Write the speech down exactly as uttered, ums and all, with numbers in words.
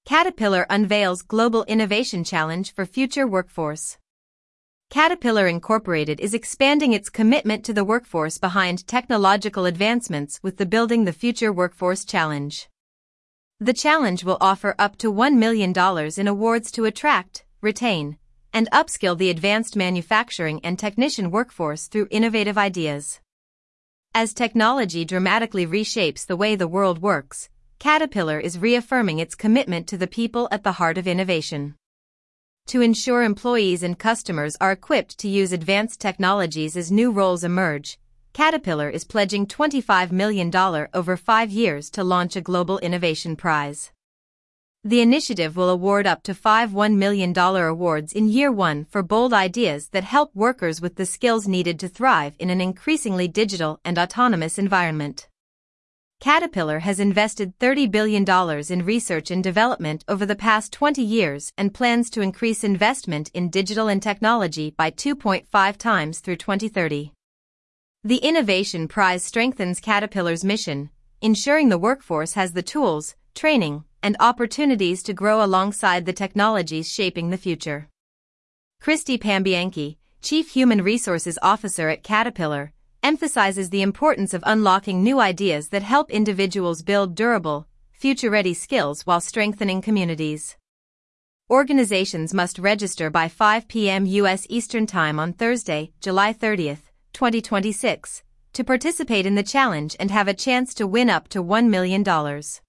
Caterpillar unveils Global Innovation Challenge for Future Workforce. Caterpillar Incorporated is expanding its commitment to the workforce behind technological advancements with the Building the Future Workforce Challenge. The challenge will offer up to one million dollars in awards to attract, retain, and upskill the advanced manufacturing and technician workforce through innovative ideas. As technology dramatically reshapes the way the world works, Caterpillar is reaffirming its commitment to the people at the heart of innovation. To ensure employees and customers are equipped to use advanced technologies as new roles emerge, Caterpillar is pledging twenty-five million dollars over five years to launch a Global Innovation Prize. The initiative will award up to five one million dollars awards in year one for bold ideas that help workers with the skills needed to thrive in an increasingly digital and autonomous environment. Caterpillar has invested thirty billion dollars in research and development over the past twenty years and plans to increase investment in digital and technology by two point five times through twenty thirty. The Innovation Prize strengthens Caterpillar's mission, ensuring the workforce has the tools, training, and opportunities to grow alongside the technologies shaping the future. Christy Pambianchi, Chief Human Resources Officer at Caterpillar, emphasizes the importance of unlocking new ideas that help individuals build durable, future-ready skills while strengthening communities. Organizations must register by five p m U S Eastern Time on Thursday, July thirtieth, twenty twenty-six, to participate in the challenge and have a chance to win up to one million dollars.